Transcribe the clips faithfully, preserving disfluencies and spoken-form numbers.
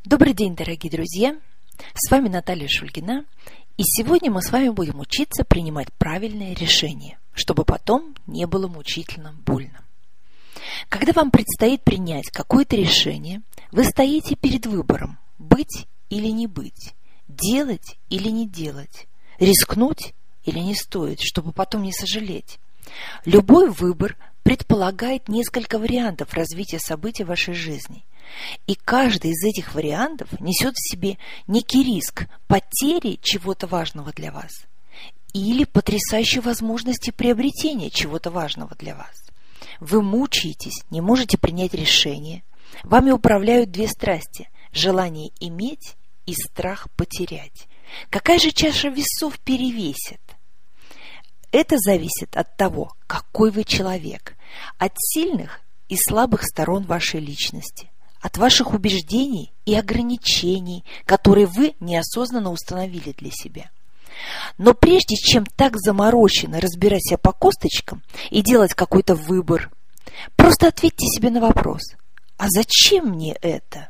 Добрый день, дорогие друзья! С вами Наталья Шульгина, и сегодня мы с вами будем учиться принимать правильные решения, чтобы потом не было мучительно больно. Когда вам предстоит принять какое-то решение, вы стоите перед выбором – быть или не быть, делать или не делать, рискнуть или не стоит, чтобы потом не сожалеть. Любой выбор предполагает несколько вариантов развития событий в вашей жизни. И каждый из этих вариантов несет в себе некий риск потери чего-то важного для вас или потрясающей возможности приобретения чего-то важного для вас. Вы мучаетесь, не можете принять решение. Вами управляют две страсти – желание иметь и страх потерять. Какая же чаша весов перевесит? Это зависит от того, какой вы человек, от сильных и слабых сторон вашей личности, от ваших убеждений и ограничений, которые вы неосознанно установили для себя. Но прежде чем так замороченно разбирать себя по косточкам и делать какой-то выбор, просто ответьте себе на вопрос: а зачем мне это?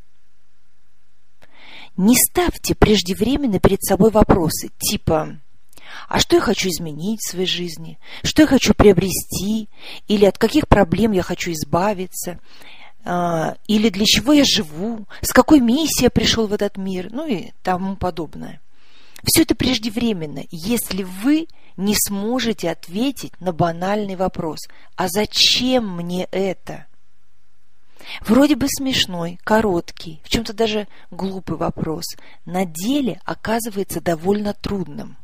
Не ставьте преждевременно перед собой вопросы типа: а что я хочу изменить в своей жизни? Что я хочу приобрести? Или от каких проблем я хочу избавиться? Или для чего я живу? С какой миссией я пришел в этот мир? Ну и тому подобное. Все это преждевременно, если вы не сможете ответить на банальный вопрос: а зачем мне это? Вроде бы смешной, короткий, в чем-то даже глупый вопрос, на деле оказывается довольно трудным.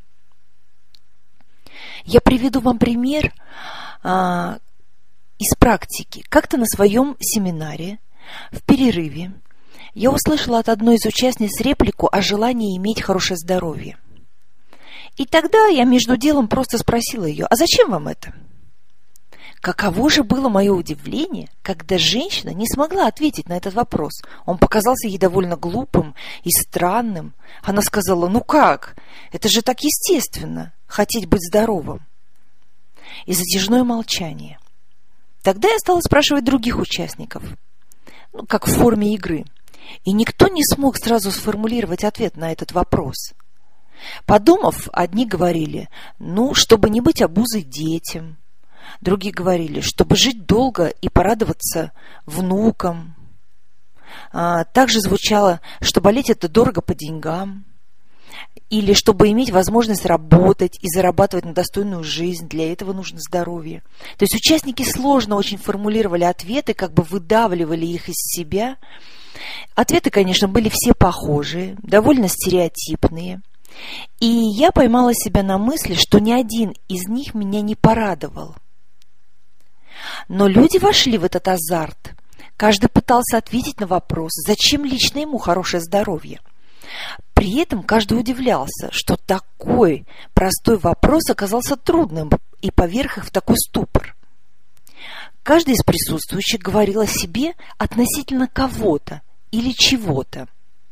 Я приведу вам пример а, из практики. Как-то на своем семинаре в перерыве я услышала от одной из участниц реплику о желании иметь хорошее здоровье. И тогда я между делом просто спросила ее: а зачем вам это? Каково же было мое удивление, когда женщина не смогла ответить на этот вопрос. Он показался ей довольно глупым и странным. Она сказала: ну как? Это же так естественно, хотеть быть здоровым. И затяжное молчание. Тогда я стала спрашивать других участников, ну, как в форме игры. И никто не смог сразу сформулировать ответ на этот вопрос. Подумав, одни говорили: ну, чтобы не быть обузой детям. Другие говорили: чтобы жить долго и порадоваться внукам. А, также звучало, что болеть это дорого по деньгам. Или чтобы иметь возможность работать и зарабатывать на достойную жизнь, для этого нужно здоровье. То есть участники сложно очень формулировали ответы, как бы выдавливали их из себя. Ответы, конечно, были все похожие, довольно стереотипные. И я поймала себя на мысли, что ни один из них меня не порадовал. Но люди вошли в этот азарт. Каждый пытался ответить на вопрос, зачем лично ему хорошее здоровье. При этом каждый удивлялся, что такой простой вопрос оказался трудным и поверг их в такой ступор. Каждый из присутствующих говорил о себе относительно кого-то или чего-то.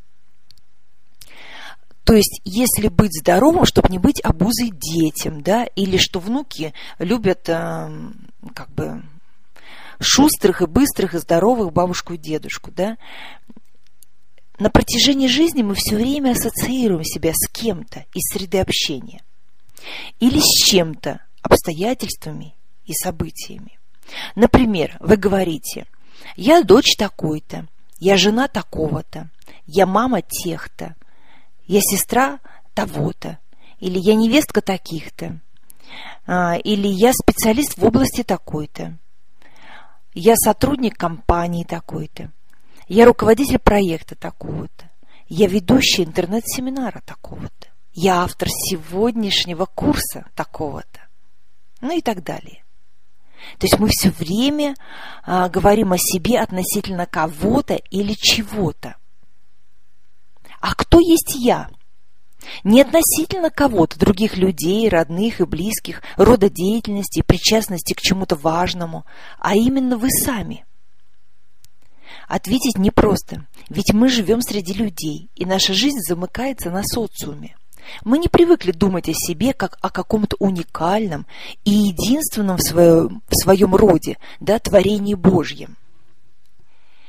То есть, если быть здоровым, чтобы не быть обузой детям, да, или что внуки любят э, как бы шустрых и быстрых и здоровых бабушку и дедушку, да. На протяжении жизни мы все время ассоциируем себя с кем-то из среды общения или с чем-то, обстоятельствами и событиями. Например, вы говорите: я дочь такой-то, я жена такого-то, я мама тех-то, я сестра того-то, или я невестка таких-то, или я специалист в области такой-то, я сотрудник компании такой-то, я руководитель проекта такого-то, я ведущий интернет-семинара такого-то, я автор сегодняшнего курса такого-то, ну и так далее. То есть мы все время а, говорим о себе относительно кого-то или чего-то. А кто есть я? Не относительно кого-то, других людей, родных и близких, рода деятельности и причастности к чему-то важному, а именно вы сами. Ответить непросто, ведь мы живем среди людей, и наша жизнь замыкается на социуме. Мы не привыкли думать о себе как о каком-то уникальном и единственном в своем, в своем роде, да, творении Божьем.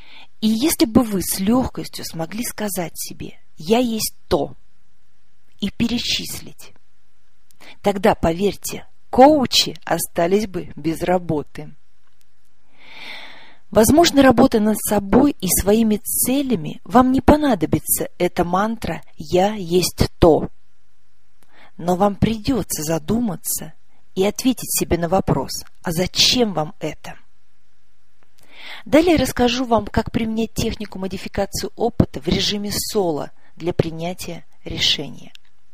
И если бы вы с легкостью смогли сказать себе «я есть то» и перечислить, тогда, поверьте, коучи остались бы без работы. Возможно, работая над собой и своими целями, вам не понадобится эта мантра «я есть то». Но вам придется задуматься и ответить себе на вопрос, а зачем вам это? Далее расскажу вам, как применять технику модификации опыта в режиме соло для принятия решения.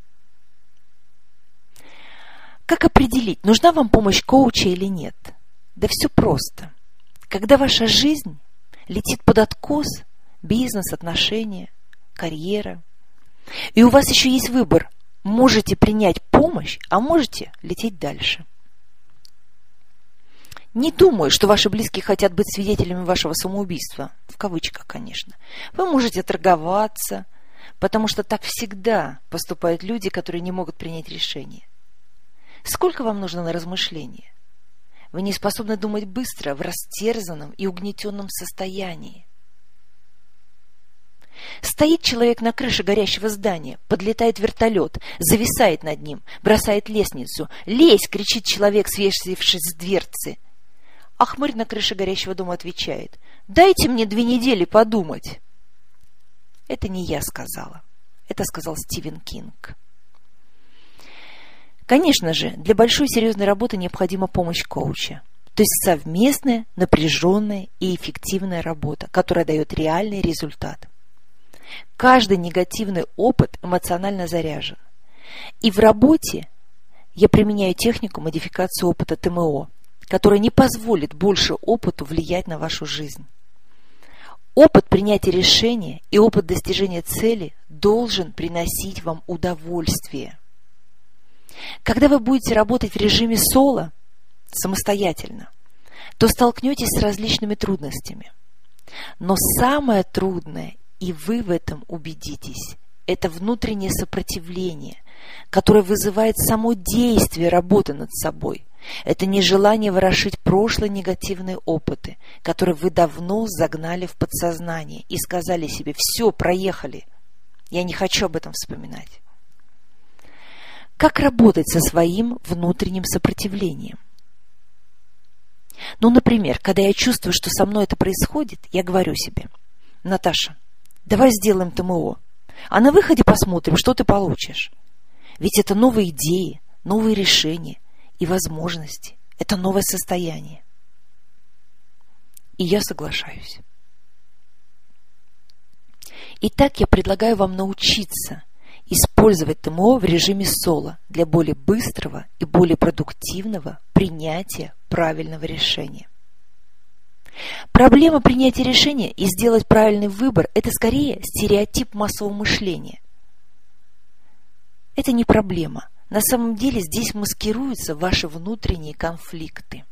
Как определить, нужна вам помощь коуча или нет? Да все просто. Когда ваша жизнь летит под откос, бизнес, отношения, карьера, и у вас еще есть выбор, можете принять помощь, а можете лететь дальше. Не думаю, что ваши близкие хотят быть свидетелями вашего самоубийства, в кавычках, конечно. Вы можете торговаться, потому что так всегда поступают люди, которые не могут принять решение. Сколько вам нужно на размышление? Вы не способны думать быстро в растерзанном и угнетенном состоянии. Стоит человек на крыше горящего здания, подлетает вертолет, зависает над ним, бросает лестницу. «Лезь!» — кричит человек, свесившись с дверцы. А хмырь на крыше горящего дома отвечает: «Дайте мне две недели подумать». Это не я сказала. Это сказал Стивен Кинг. Конечно же, для большой серьезной работы необходима помощь коуча. То есть совместная, напряженная и эффективная работа, которая дает реальный результат. Каждый негативный опыт эмоционально заряжен. И в работе я применяю технику модификации опыта тэ эм о, которая не позволит больше опыту влиять на вашу жизнь. Опыт принятия решения и опыт достижения цели должен приносить вам удовольствие. Когда вы будете работать в режиме соло, самостоятельно, то столкнетесь с различными трудностями. Но самое трудное, и вы в этом убедитесь, это внутреннее сопротивление, которое вызывает само действие работы над собой. Это нежелание ворошить прошлые негативные опыты, которые вы давно загнали в подсознание и сказали себе: «Все, проехали, я не хочу об этом вспоминать». Как работать со своим внутренним сопротивлением? Ну, например, когда я чувствую, что со мной это происходит, я говорю себе: «Наташа, давай сделаем тэ эм о, а на выходе посмотрим, что ты получишь. Ведь это новые идеи, новые решения и возможности. Это новое состояние». И я соглашаюсь. Итак, я предлагаю вам научиться использовать тэ эм о в режиме соло для более быстрого и более продуктивного принятия правильного решения. Проблема принятия решения и сделать правильный выбор – это скорее стереотип массового мышления. Это не проблема. На самом деле здесь маскируются ваши внутренние конфликты.